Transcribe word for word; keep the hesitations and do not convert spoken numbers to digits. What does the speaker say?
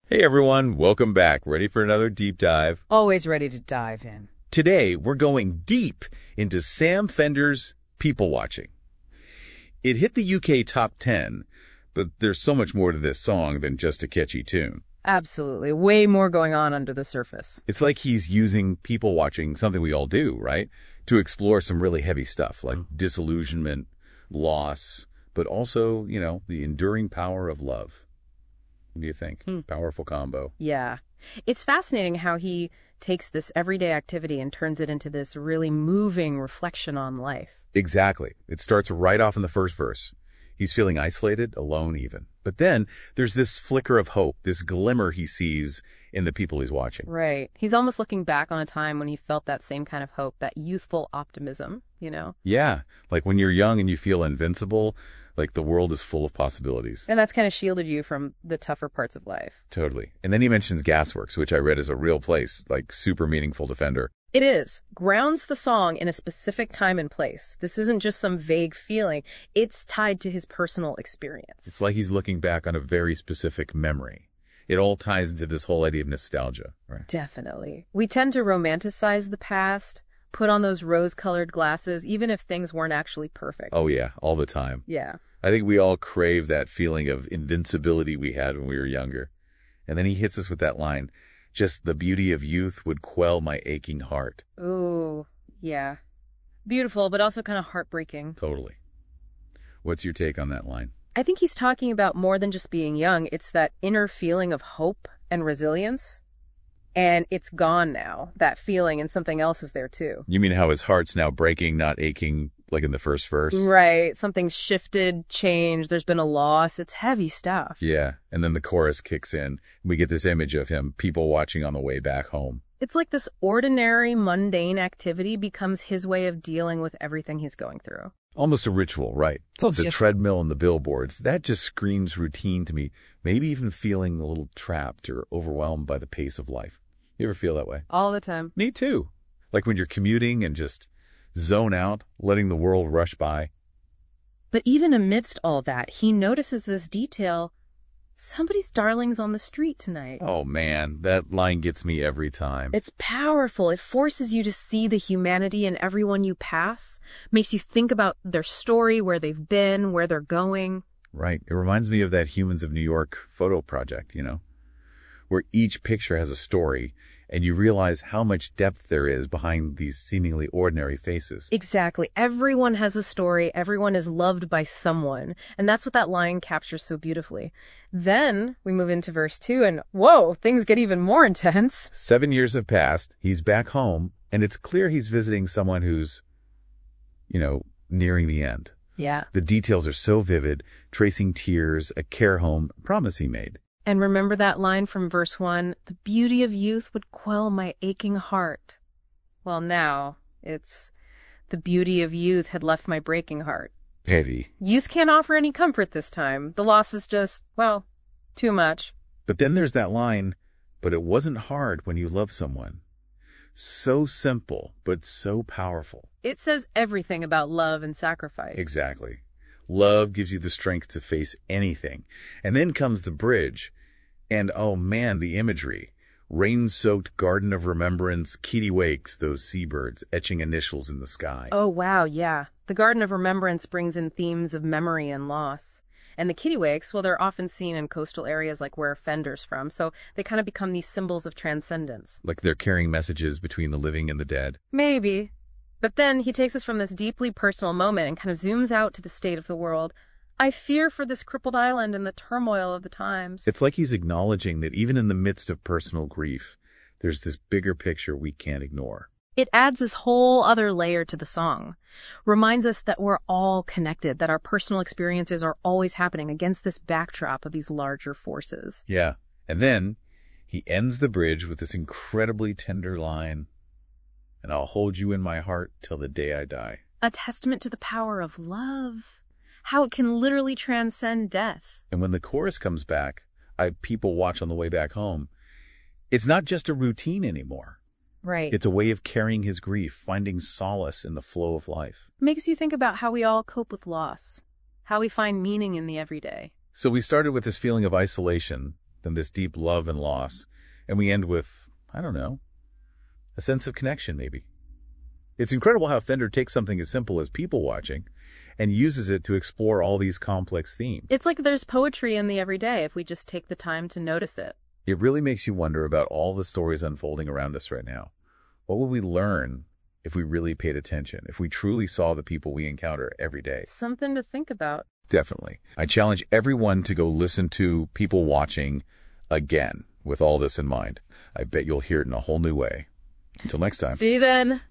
Hey everyone, welcome back. Ready for another deep dive? Always ready to dive in. Today, we're going deep into Sam Fender's People Watching. It hit the U K top ten, but there's so much more to this song than just a catchy tune. Absolutely. Way more going on under the surface. It's like he's using people watching, something we all do, right? To explore some really heavy stuff like disillusionment, loss, but also, you know, the enduring power of love. What do you think? Hmm. Powerful combo. Yeah. It's fascinating how he takes this everyday activity and turns it into this really moving reflection on life. Exactly. It starts right off in the first verse. He's feeling isolated, alone even. But then there's this flicker of hope, this glimmer he sees in the people he's watching. Right. He's almost looking back on a time when he felt that same kind of hope, that youthful optimism, you know? Yeah. Like when you're young and you feel invincible, like the world is full of possibilities. And that's kind of shielded you from the tougher parts of life. Totally. And then he mentions Gasworks, which I read is a real place, like super meaningful to Fender. It is. Grounds the song in a specific time and place. This isn't just some vague feeling. It's tied to his personal experience. It's like he's looking back on a very specific memory. It all ties into this whole idea of nostalgia, right? Definitely. We tend to romanticize the past, put on those rose-colored glasses, even if things weren't actually perfect. Oh, yeah, all the time. Yeah. I think we all crave that feeling of invincibility we had when we were younger. And then he hits us with that line, just the beauty of youth would quell my aching heart. Ooh, yeah. Beautiful, but also kind of heartbreaking. Totally. What's your take on that line? I think he's talking about more than just being young. It's that inner feeling of hope and resilience. And it's gone now, that feeling, and something else is there too. You mean how his heart's now breaking, not aching, like in the first verse? Right. Something's shifted, changed, there's been a loss. It's heavy stuff. Yeah. And then the chorus kicks in. We get this image of him, people watching on the way back home. It's like this ordinary, mundane activity becomes his way of dealing with everything he's going through. Almost a ritual, right? So the just... treadmill and the billboards, that just screams routine to me. Maybe even feeling a little trapped or overwhelmed by the pace of life. You ever feel that way? All the time. Me too. Like when you're commuting and just zone out, letting the world rush by. But even amidst all that, he notices this detail. Somebody's darling's on the street tonight. Oh man, that line gets me every time. It's powerful. It forces you to see the humanity in everyone you pass. Makes you think about their story, where they've been, where they're going. Right. It reminds me of that Humans of New York photo project, you know, where each picture has a story and you realize how much depth there is behind these seemingly ordinary faces. Exactly. Everyone has a story. Everyone is loved by someone. And that's what that line captures so beautifully. Then we move into verse two and, whoa, things get even more intense. Seven years have passed. He's back home, and it's clear he's visiting someone who's, you know, nearing the end. Yeah. The details are so vivid, tracing tears, a care home, a promise he made. And remember that line from verse one, the beauty of youth would quell my aching heart. Well, now it's the beauty of youth had left my breaking heart. Heavy. Youth can't offer any comfort this time. The loss is just, well, too much. But then there's that line, but it wasn't hard when you love someone. So simple, but so powerful. It says everything about love and sacrifice. Exactly. Love gives you the strength to face anything. And then comes the bridge. And oh man, the imagery. Rain-soaked garden of remembrance, kittiwakes, those seabirds etching initials in the sky. Oh, wow, yeah. The Garden of Remembrance brings in themes of memory and loss. And the kittiwakes, well, they're often seen in coastal areas like where Fender's from, so they kind of become these symbols of transcendence. Like they're carrying messages between the living and the dead. Maybe. But then he takes us from this deeply personal moment and kind of zooms out to the state of the world. I fear for this crippled island and the turmoil of the times. It's like he's acknowledging that even in the midst of personal grief, there's this bigger picture we can't ignore. It adds this whole other layer to the song. Reminds us that we're all connected, that our personal experiences are always happening against this backdrop of these larger forces. Yeah. And then he ends the bridge with this incredibly tender line, and I'll hold you in my heart till the day I die. A testament to the power of love. How it can literally transcend death. And when the chorus comes back, I people watch on the way back home, it's not just a routine anymore. Right. It's a way of carrying his grief, finding solace in the flow of life. Makes you think about how we all cope with loss, how we find meaning in the everyday. So we started with this feeling of isolation, then this deep love and loss, and we end with, I don't know, a sense of connection maybe. It's incredible how Fender takes something as simple as people watching and uses it to explore all these complex themes. It's like there's poetry in the everyday if we just take the time to notice it. It really makes you wonder about all the stories unfolding around us right now. What would we learn if we really paid attention, if we truly saw the people we encounter every day? Something to think about. Definitely. I challenge everyone to go listen to People Watching again with all this in mind. I bet you'll hear it in a whole new way. Until next time. See you then.